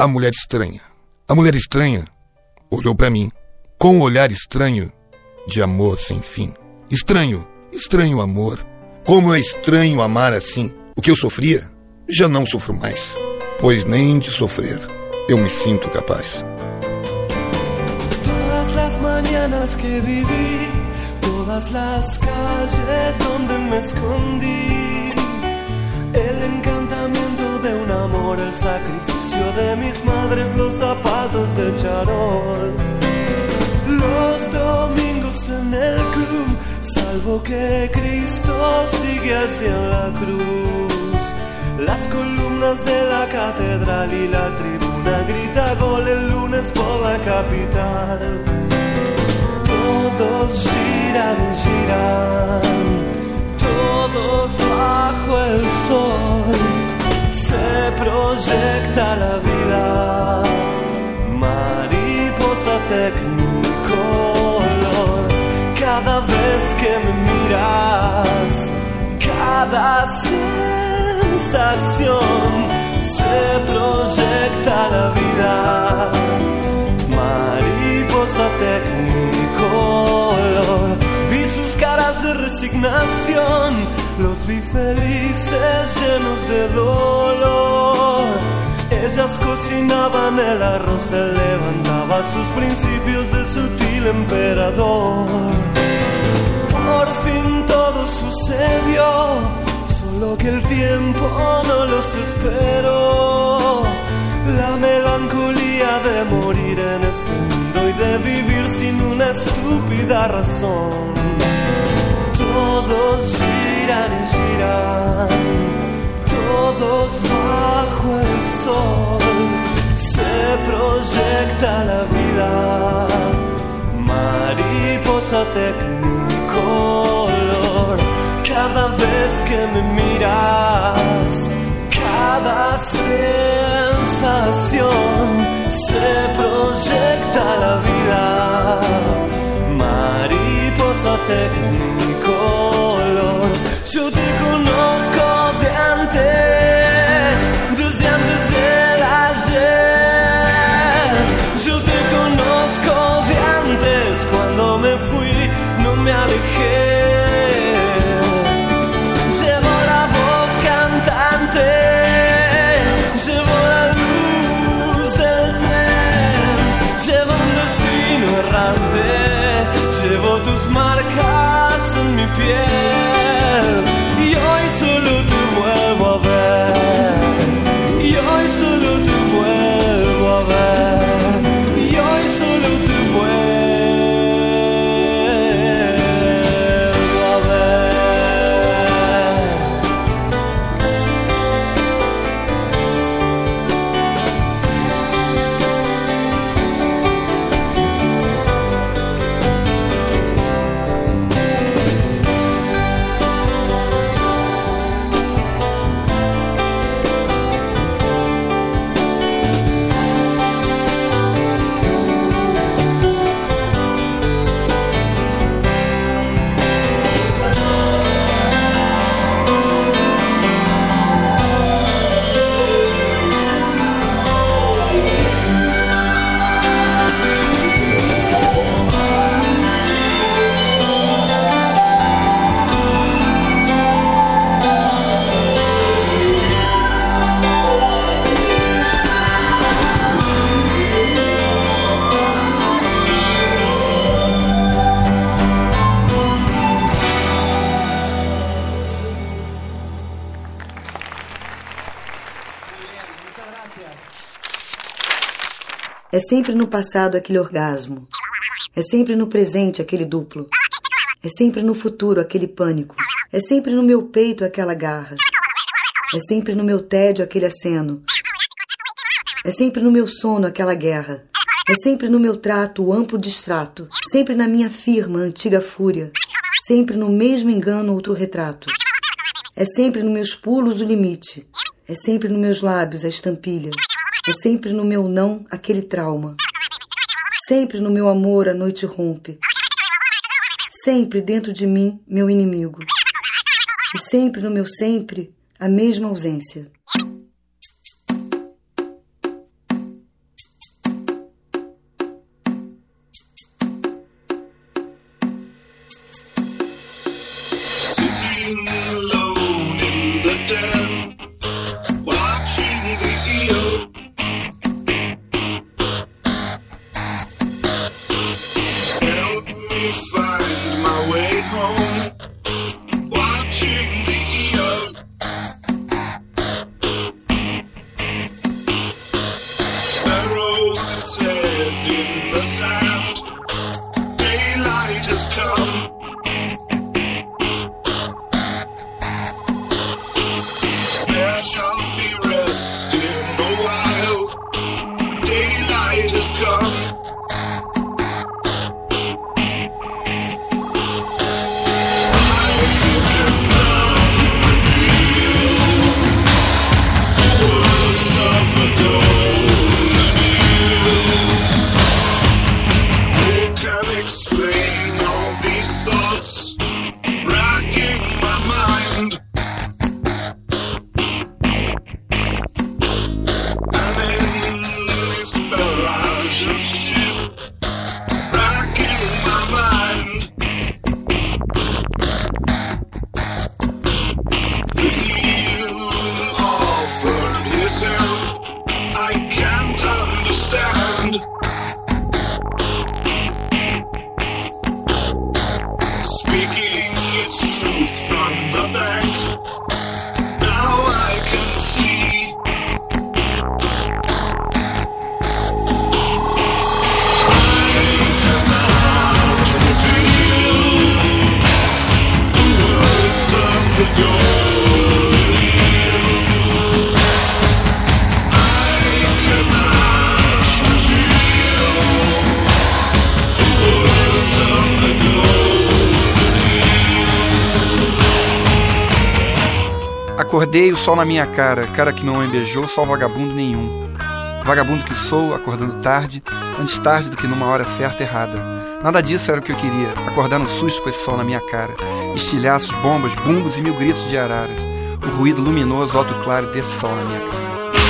a mulher estranha. A mulher estranha olhou para mim com um olhar estranho de amor sem fim. Estranho, estranho amor. Como é estranho amar assim. O que eu sofria, já não sofro mais, pois nem de sofrer eu me sinto capaz. Todas las mañanas que viví, todas las calles donde me escondí, el encantamiento de un amor, el sacrificio de mis madres, los zapatos de charol, los domingos en el club, salvo que Cristo sigue hacia la cruz, las columnas de la catedral y la tribuna grita gol el lunes por la capital. Todos giran y giran, todos bajo el sol, se proyecta la vida, mariposa tecnicolor. Cada vez que me miras, cada sensación, se proyecta la vida, mariposa tecnicolor. Vi sus caras de resignación, los vi felices llenos de dolor. Ellas cocinaban el arroz, él levantaba sus principios de sutil emperador. Por fin todo sucedió, solo que el tiempo no los esperó. La melancolía de morir en este mundo y de vivir sin una estúpida razón. Todos giran y giran, todos bajo el sol, se proyecta la vida, mariposa tecnicolor. Cada vez que me miras, cada sensación, se proyecta la vida, mariposa tecnicolor. Yo te conozco de antes, desde antes del ayer. Yo te conozco de antes, cuando me fui no me alejé. Llevo la voz cantante, llevo la luz del tren, llevo un destino errante, llevo tus marcas en mi piel. Y hoy solo te vuelvo a ver, y hoy solo te vuelvo a ver, y hoy solo te vuelvo a ver. É sempre no passado aquele orgasmo. É sempre no presente aquele duplo. É sempre no futuro aquele pânico. É sempre no meu peito aquela garra. É sempre no meu tédio aquele aceno. É sempre no meu sono aquela guerra. É sempre no meu trato o amplo distrato. Sempre na minha firma a antiga fúria. Sempre no mesmo engano outro retrato. É sempre nos meus pulos o limite. É sempre nos meus lábios a estampilha. É sempre no meu não aquele trauma. Sempre no meu amor a noite rompe. Sempre dentro de mim meu inimigo. E sempre no meu sempre a mesma ausência. Acordei, o sol na minha cara, cara que não me beijou, só vagabundo nenhum. Vagabundo que sou, acordando tarde, antes tarde do que numa hora certa errada. Nada disso era o que eu queria, acordar no susto com esse sol na minha cara. Estilhaços, bombas, bumbos e mil gritos de araras. O ruído luminoso, alto e claro desse sol na minha cara.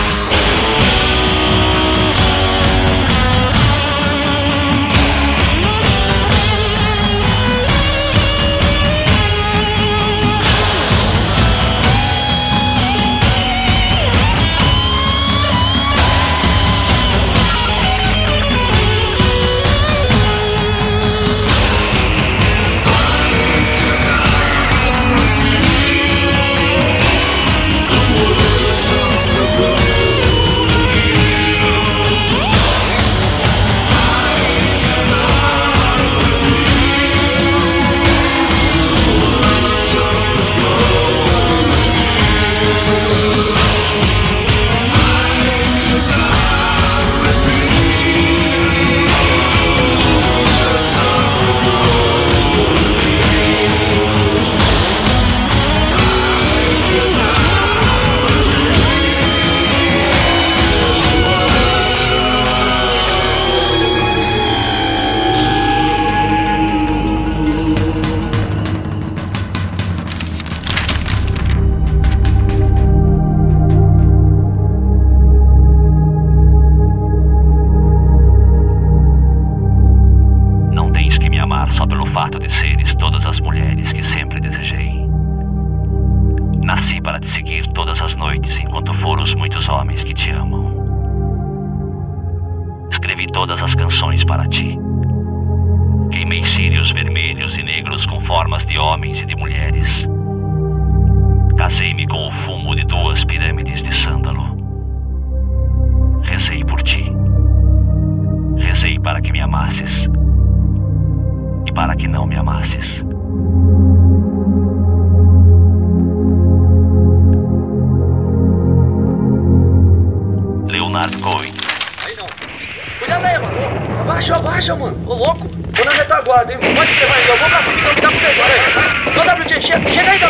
Abaixa, mano. Ô, louco. Tô na retaguarda, hein? Pode ser, mas eu vou pra cima, então me dá pro aí. Ô, WJ, chega aí,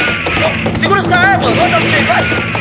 WJ. Ô, segura os caras aí, mano. Ô, WJ, vai.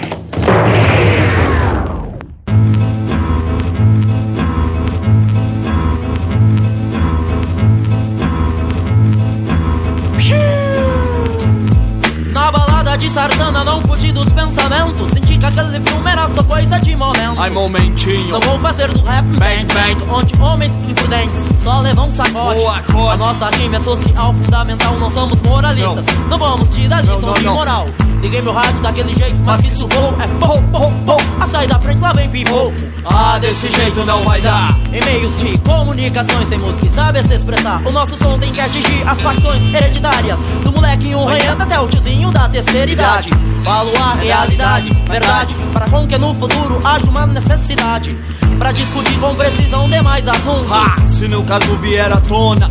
De Sardana, não fugi dos pensamentos. Senti que aquele filme era só coisa de momento. Ai, momentinho. Não vou fazer do rap bang bang, onde homens imprudentes só levam sacode. A nossa rima é social, fundamental. Não somos moralistas, não vamos te dar lição de moral. Liguei meu rádio daquele jeito, mas isso vou é po. A sair da frente lá vem pipoco. Ah, desse jeito não vai dar. Em meios de comunicações temos que saber se expressar. O nosso som tem que atingir as facções hereditárias, do molequinho ranhando até o tiozinho da terceira idade. Falo a realidade, verdade, para com que no futuro haja uma necessidade pra discutir com precisão demais assuntos. Se no caso vier à tona.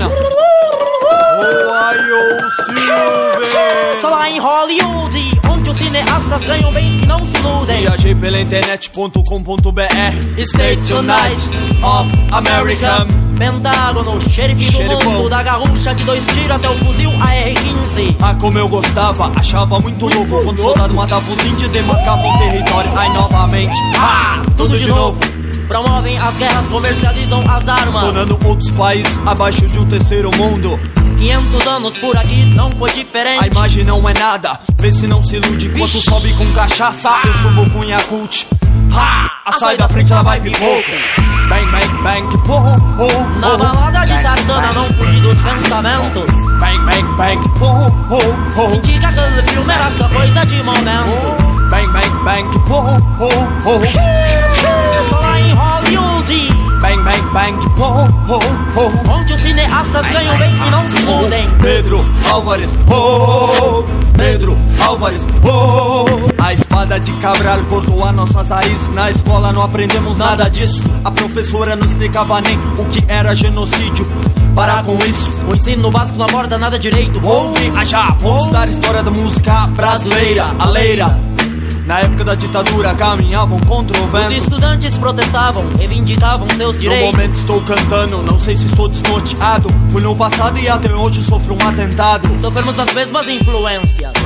Só lá em Hollywood, onde os cineastas ganham bem e não se iludem. Viajei pela internet.com.br. State United of America. Pentágono, xerife do mundo, da garrucha de 2 tiros até o fuzil AR-15. Ah, como eu gostava, achava muito louco quando o soldado matava os índios e demarcava o território. Ai, novamente, tudo de novo. Promovem as guerras, comercializam as armas, tornando outros países abaixo de um terceiro mundo. 500 anos por aqui não foi diferente. A imagem não é nada, vê se não se ilude. Enquanto sobe com cachaça, eu subo com Yakult. A sai da frente, ela vai pipoco. Bang, bang, bang, po. Na balada de Sardana não fugi dos pensamentos. Bang, bang, bang, po. Senti que aquele filme era só coisa de momento. Bang, bang, bang, po. Só lá em Hollywood. Bang, bang, bang, po. Onde os cineastas ganham bem e não se iludem. Pedro Álvares, Pedro Álvares, A espada de Cabral cortou as nossas raízes. Na escola não aprendemos nada disso. A professora não explicava nem o que era genocídio. Para com isso, o ensino básico não aborda nada direito. Vou viajar, vou estudar a história da música brasileira, a leira. Na época da ditadura caminhavam contra o vento. Os estudantes protestavam, reivindicavam seus direitos. No momento estou cantando, não sei se estou desnorteado. Fui no passado e até hoje sofro um atentado. Sofremos as mesmas influências.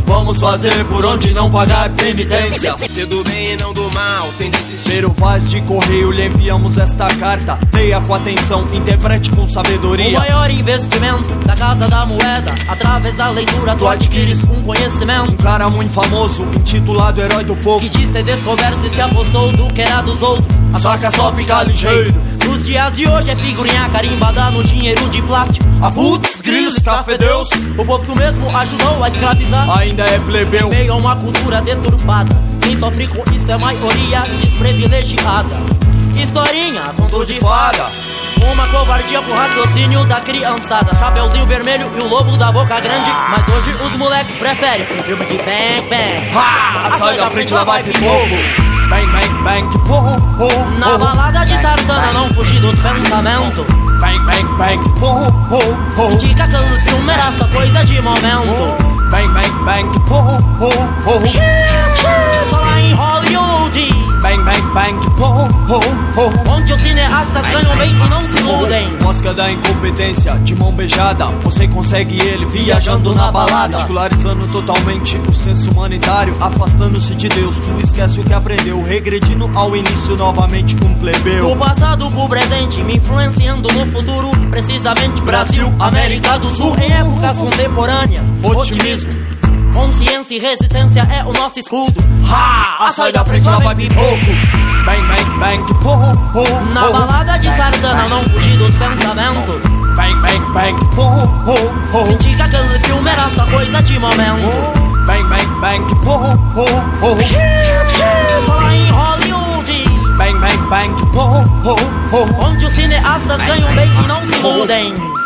Vamos fazer por onde não pagar penitências. Ser do bem e não do mal, sem desistir. Faz de correio, lhe enviamos esta carta. Leia com atenção, interprete com sabedoria. O maior investimento da Casa da Moeda. Através da leitura tu adquires um conhecimento. Um cara muito famoso, intitulado Herói do Povo, que diz ter descoberto e se apossou do que era dos outros. A saca só fica ligeiro. Nos dias de hoje é figurinha carimbada no dinheiro de plástico. A putz, grilos, cafedeus. O povo que o mesmo ajudou a escravizar ainda é plebeu. Em meio a uma cultura deturpada, quem sofre com isso é maioria desprivilegiada. Historinha, conto de fada, uma covardia pro raciocínio da criançada. Chapeuzinho vermelho e o lobo da boca grande. Mas hoje os moleques preferem um filme de bang bang. Sai da frente, lá vai pipoco. Bang, bang, bang, po, po, po. Na balada de Sardana não fugir dos pensamentos. Bang, bang, bang, po, po, po. Se diga que aquele filme era só coisa de momento. Bang, bang, bang, po, po, po. Só lá em Hollywood. Bang, bang, bang, po, po, po. Onde os cineastas ganham bem e não se iludem. Mosca da incompetência, de mão beijada. Você consegue ele viajando na balada, ridicularizando totalmente o senso humanitário, afastando-se de Deus. Tu esquece o que aprendeu, regredindo ao início novamente com plebeu. Do passado pro presente, me influenciando no futuro. Precisamente Brasil, América do Sul. Em épocas contemporâneas, otimismo, consciência e resistência é o nosso escudo. Sai da frente, lá vai pipoco. Bang, bang, bang, po, po. Na balada de Sardana não fugir dos pensamentos. Bang, bang, bang, po, po, po. Senti que aquele filme era só coisa de momento. Bang, bang, bang, po, po, po. Só lá em Hollywood. Bang, bang, bang, po, po, po. Onde os cineastas ganham bem e não se iludem.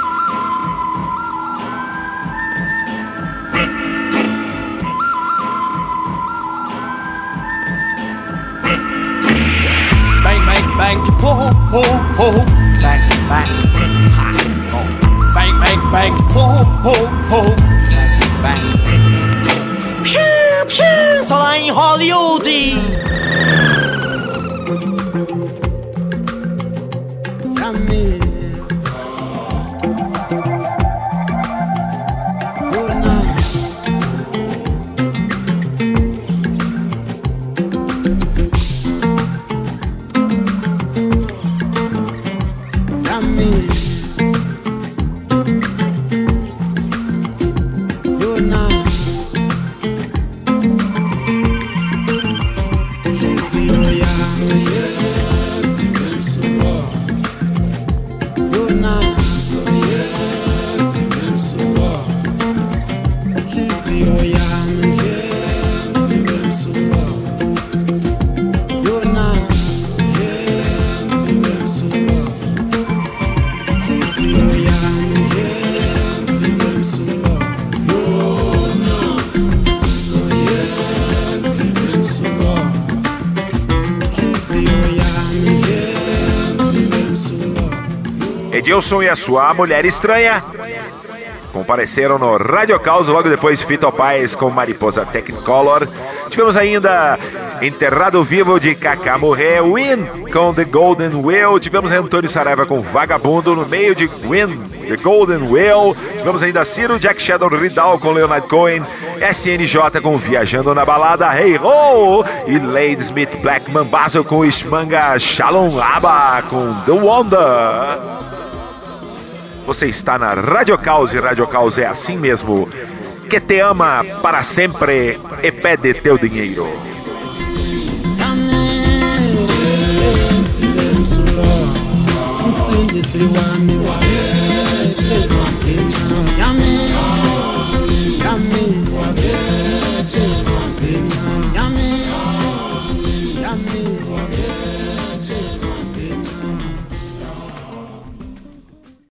Bang, po, po, po. Bang, bang, ha, po. Bang, bang, bang, po, po, po. Bang, bang. Piu, piu. Só lá em Hollywood. Edilson e a sua Mulher Estranha compareceram no Radio Caos logo depois de Fito Paz com Mariposa Technicolor. Tivemos ainda Enterrado Vivo de Kaká Morré, Win com The Golden Whale. Tivemos Antônio Saraiva com Vagabundo no meio de Win, The Golden Whale. Tivemos ainda Ciro Jack Shadow Ridal com Leonard Cohen, SNJ com Viajando na Balada, Hey Ho, e Lady Smith Black Mambazo com Ismanga Shalom Aba com The Wonder. Você está na Radio Caos e Radio Caos é assim mesmo, que te ama para sempre e pede teu dinheiro. Silêncio,